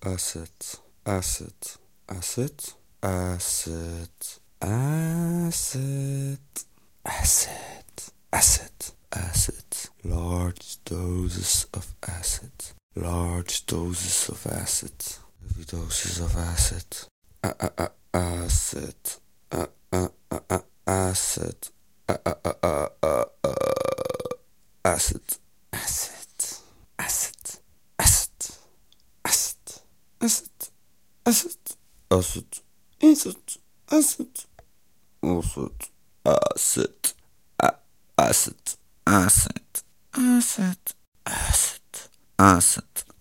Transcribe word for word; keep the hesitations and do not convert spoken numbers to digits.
asset, asset, asset, asset, asset, asset, asset, asset, large doses of acid, large doses of acid, heavy doses of acid, a- a- a- acid, a- a- a- a- acid, a- a- a- a- a- a- acid, acid, acid, acid, acid, acid, acid, acid, acid, acid, acid, acid, a- acid, acid, acid, acid, acid,